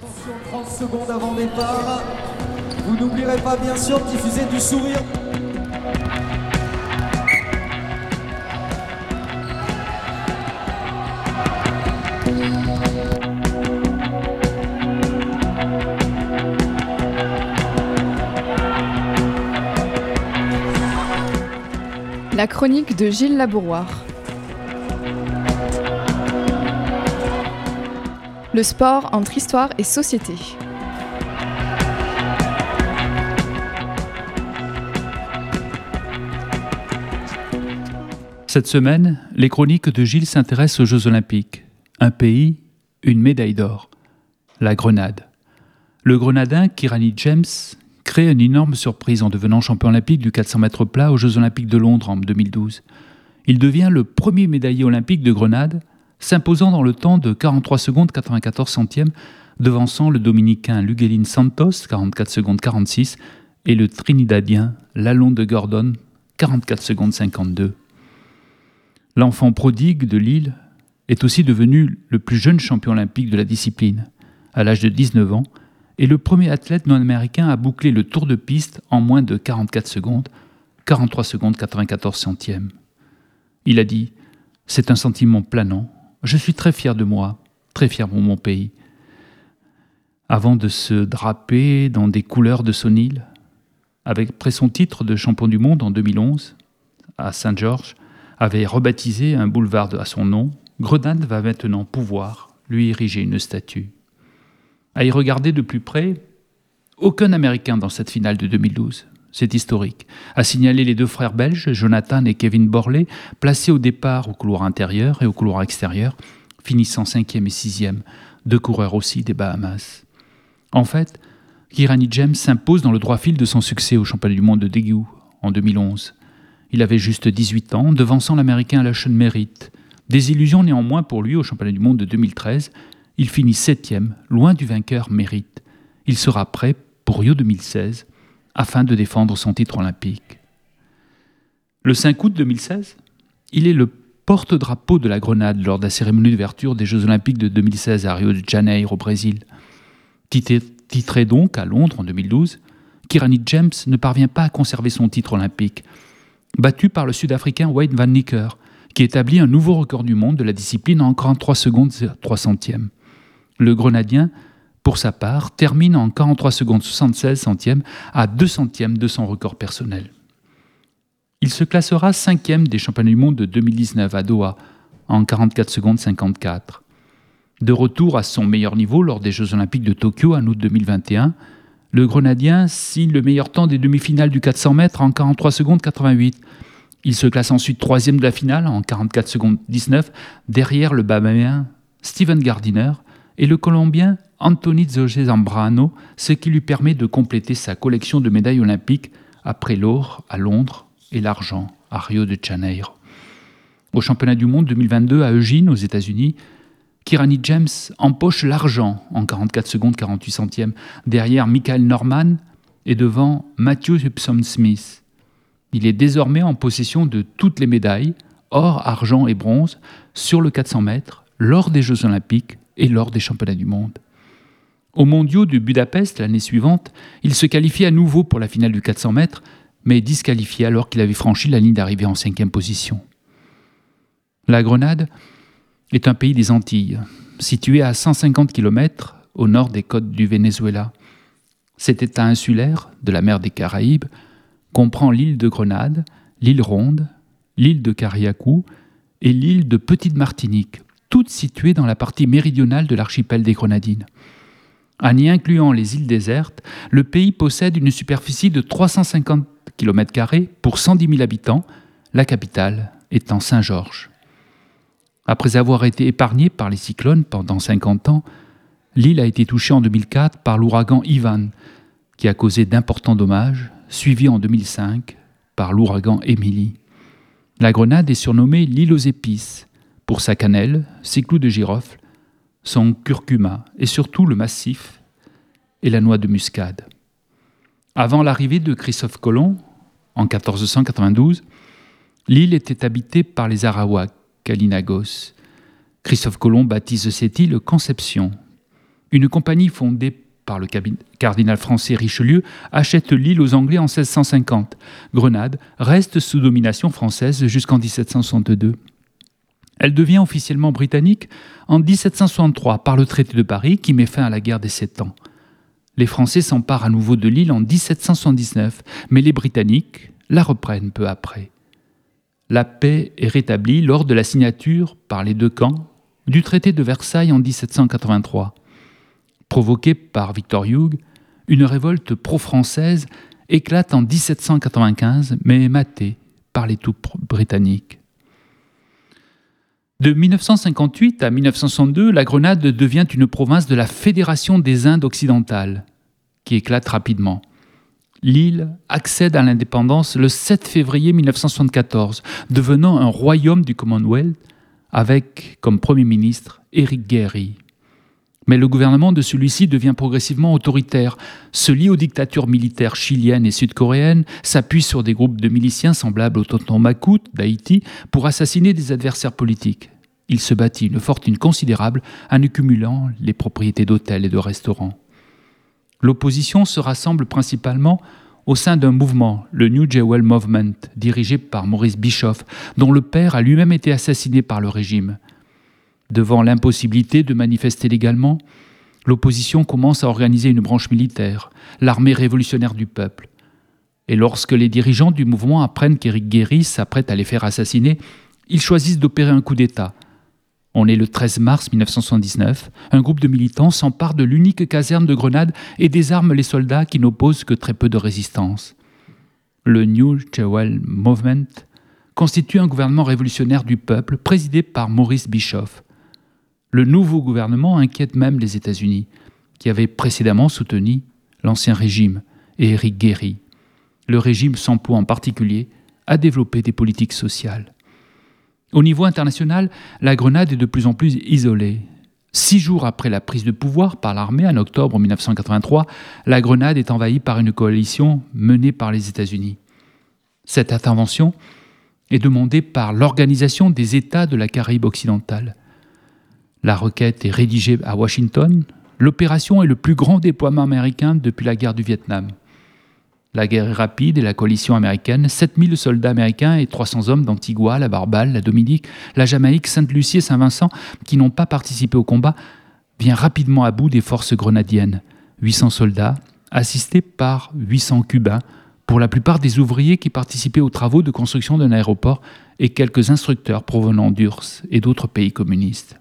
Attention, 30 secondes avant départ. Vous n'oublierez pas bien sûr de diffuser du sourire. La chronique de Gilles Labouroire. Le sport entre histoire et société. Cette semaine, les chroniques de Gilles s'intéressent aux Jeux Olympiques. Un pays, une médaille d'or. La Grenade. Le Grenadin Kirani James crée une énorme surprise en devenant champion olympique du 400 mètres plat aux Jeux Olympiques de Londres en 2012. Il devient le premier médaillé olympique de Grenade, s'imposant dans le temps de 43 secondes 94 centièmes, devançant le Dominicain Luguelin Santos, 44 secondes 46, et le Trinidadien Lalonde de Gordon, 44 secondes 52. L'enfant prodigue de Lille est aussi devenu le plus jeune champion olympique de la discipline, à l'âge de 19 ans, et le premier athlète non-américain à boucler le tour de piste en moins de 44 secondes, 43 secondes 94 centièmes. Il a dit « C'est un sentiment planant. Je suis très fier de moi, très fier pour mon pays. » Avant de se draper dans des couleurs de son île, après son titre de champion du monde en 2011, à Saint-Georges, avait rebaptisé un boulevard à son nom, Grenade va maintenant pouvoir lui ériger une statue. À y regarder de plus près, aucun Américain dans cette finale de 2012. C'est historique. À signaler les deux frères belges, Jonathan et Kevin Borlée, placés au départ au couloir intérieur et au couloir extérieur, finissant 5e et 6e, deux coureurs aussi des Bahamas. En fait, Kirani James s'impose dans le droit fil de son succès au championnat du monde de Daegu en 2011. Il avait juste 18 ans, devançant l'Américain Lachlan Merritt. Des illusions néanmoins pour lui au championnat du monde de 2013. Il finit 7e, loin du vainqueur Merritt. Il sera prêt pour Rio 2016, afin de défendre son titre olympique. Le 5 août 2016, il est le porte-drapeau de la Grenade lors de la cérémonie d'ouverture des Jeux Olympiques de 2016 à Rio de Janeiro, au Brésil. Titré donc à Londres en 2012, Kirani James ne parvient pas à conserver son titre olympique, battu par le Sud-Africain Wayne Van Niekerk, qui établit un nouveau record du monde de la discipline en 43 secondes 3 centièmes. Le Grenadien, pour sa part, termine en 43 secondes 76 centièmes à 2 centièmes de son record personnel. Il se classera 5e des championnats du monde de 2019 à Doha, en 44 secondes 54. De retour à son meilleur niveau lors des Jeux Olympiques de Tokyo en août 2021, le Grenadien signe le meilleur temps des demi-finales du 400 mètres en 43 secondes 88. Il se classe ensuite 3e de la finale en 44 secondes 19, derrière le Bahaméen Steven Gardiner et le Colombien Anthony José Zambrano, ce qui lui permet de compléter sa collection de médailles olympiques après l'or à Londres et l'argent à Rio de Janeiro. Au championnat du monde 2022 à Eugene, aux États-Unis, Kirani James empoche l'argent en 44 secondes 48 centièmes, derrière Michael Norman et devant Matthew Hupson-Smith. Il est désormais en possession de toutes les médailles, or, argent et bronze, sur le 400 mètres, lors des Jeux Olympiques et lors des championnats du monde. Aux mondiaux de Budapest l'année suivante, il se qualifie à nouveau pour la finale du 400 mètres, mais est disqualifié alors qu'il avait franchi la ligne d'arrivée en 5e position. La Grenade est un pays des Antilles, situé à 150 km au nord des côtes du Venezuela. Cet état insulaire de la mer des Caraïbes comprend l'île de Grenade, l'île Ronde, l'île de Cariacou et l'île de Petite-Martinique, toutes situées dans la partie méridionale de l'archipel des Grenadines. En y incluant les îles désertes, le pays possède une superficie de 350 km² pour 110 000 habitants, la capitale étant Saint-Georges. Après avoir été épargnée par les cyclones pendant 50 ans, l'île a été touchée en 2004 par l'ouragan Ivan, qui a causé d'importants dommages, suivi en 2005 par l'ouragan Emily. La Grenade est surnommée l'île aux épices, pour sa cannelle, ses clous de girofle, son curcuma et surtout le massif et la noix de muscade. Avant l'arrivée de Christophe Colomb, en 1492, l'île était habitée par les Arawaks, Kalinagos. Christophe Colomb baptise cette île Conception. une compagnie fondée par le cardinal français Richelieu achète l'île aux Anglais en 1650. Grenade reste sous domination française jusqu'en 1762. Elle devient officiellement britannique en 1763 par le traité de Paris qui met fin à la guerre des 7 ans. Les Français s'emparent à nouveau de l'île en 1779, mais les Britanniques la reprennent peu après. La paix est rétablie lors de la signature par les deux camps du traité de Versailles en 1783. Provoquée par Victor Hughes, une révolte pro-française éclate en 1795, mais est matée par les troupes britanniques. De 1958 à 1962, la Grenade devient une province de la Fédération des Indes occidentales, qui éclate rapidement. L'île accède à l'indépendance le 7 février 1974, devenant un royaume du Commonwealth, avec comme Premier ministre Éric Gairy. Mais le gouvernement de celui-ci devient progressivement autoritaire, se lie aux dictatures militaires chiliennes et sud-coréennes, s'appuie sur des groupes de miliciens semblables au tonton Macoute d'Haïti pour assassiner des adversaires politiques. Il se bâtit une fortune considérable en accumulant les propriétés d'hôtels et de restaurants. L'opposition se rassemble principalement au sein d'un mouvement, le New Jewel Movement, dirigé par Maurice Bischoff, dont le père a lui-même été assassiné par le régime. Devant l'impossibilité de manifester légalement, l'opposition commence à organiser une branche militaire, l'armée révolutionnaire du peuple. Et lorsque les dirigeants du mouvement apprennent qu'Éric Gairy s'apprête à les faire assassiner, ils choisissent d'opérer un coup d'État. On est le 13 mars 1979, un groupe de militants s'empare de l'unique caserne de Grenade et désarme les soldats qui n'opposent que très peu de résistance. Le New Jewel Movement constitue un gouvernement révolutionnaire du peuple présidé par Maurice Bischoff. Le nouveau gouvernement inquiète même les États-Unis, qui avaient précédemment soutenu l'ancien régime et Éric Gairy. Le régime s'emploie en particulier à développer des politiques sociales. Au niveau international, la Grenade est de plus en plus isolée. 6 jours après la prise de pouvoir par l'armée en octobre 1983, la Grenade est envahie par une coalition menée par les États-Unis. Cette intervention est demandée par l'Organisation des États de la Caraïbe occidentale. La requête est rédigée à Washington. L'opération est le plus grand déploiement américain depuis la guerre du Vietnam. La guerre est rapide et la coalition américaine, 7000 soldats américains et 300 hommes d'Antigua, la Barbade, la Dominique, la Jamaïque, Sainte-Lucie et Saint-Vincent, qui n'ont pas participé au combat, vient rapidement à bout des forces grenadiennes. 800 soldats, assistés par 800 Cubains, pour la plupart des ouvriers qui participaient aux travaux de construction d'un aéroport et quelques instructeurs provenant d'URSS et d'autres pays communistes.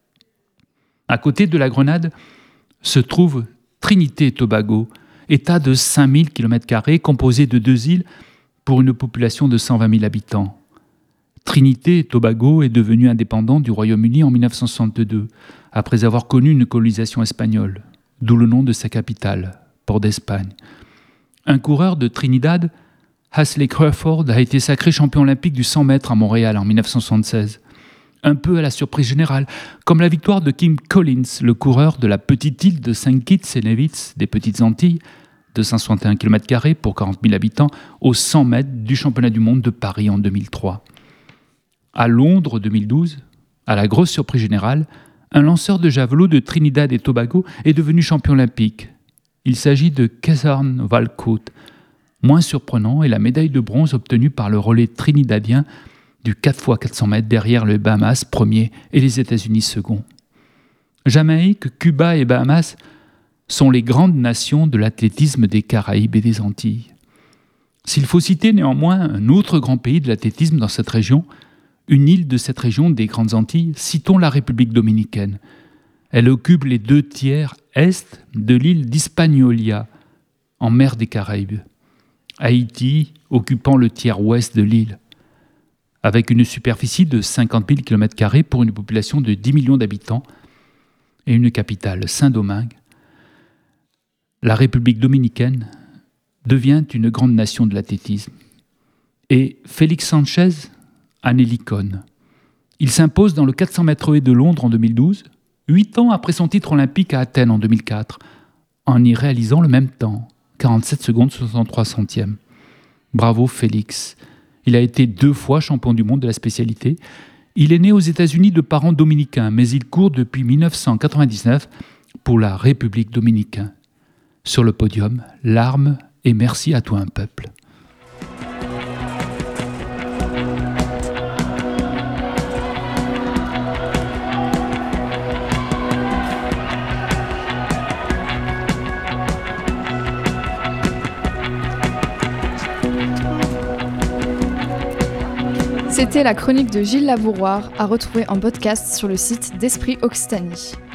À côté de la Grenade se trouve Trinité et Tobago, État de 5000 km² composé de 2 îles pour une population de 120 000 habitants. Trinité et Tobago est devenu indépendant du Royaume-Uni en 1962, après avoir connu une colonisation espagnole, d'où le nom de sa capitale, Port d'Espagne. Un coureur de Trinidad, Hasley Crawford, a été sacré champion olympique du 100 mètres à Montréal en 1976. Un peu à la surprise générale, comme la victoire de Kim Collins, le coureur de la petite île de Saint Kitts et Nevis des Petites Antilles, 261 km² pour 40 000 habitants, aux 100 mètres du championnat du monde de Paris en 2003. À Londres 2012, à la grosse surprise générale, un lanceur de javelot de Trinidad et Tobago est devenu champion olympique. Il s'agit de Kazarn Walcott. Moins surprenant est la médaille de bronze obtenue par le relais trinidadien du 4x400 mètres derrière le Bahamas premier et les États-Unis second. Jamaïque, Cuba et Bahamas sont les grandes nations de l'athlétisme des Caraïbes et des Antilles. S'il faut citer néanmoins un autre grand pays de l'athlétisme dans cette région, une île de cette région des Grandes Antilles, citons la République dominicaine. Elle occupe les 2 tiers est de l'île d'Hispaniola, en mer des Caraïbes. Haïti occupant le tiers ouest de l'île, avec une superficie de 50 000 km² pour une population de 10 millions d'habitants et une capitale, Saint-Domingue, la République dominicaine devient une grande nation de l'athlétisme. Et Félix Sanchez en est l'icône. Il s'impose dans le 400 mètres haies de Londres en 2012, 8 ans après son titre olympique à Athènes en 2004, en y réalisant le même temps, 47 secondes 63 centièmes. Bravo Félix. Il a été 2 fois champion du monde de la spécialité. Il est né aux États-Unis de parents dominicains, mais il court depuis 1999 pour la République dominicaine. Sur le podium, larmes et merci à toi un peuple. C'était la chronique de Gilles Labouroir, à retrouver en podcast sur le site d'Esprit Occitanie.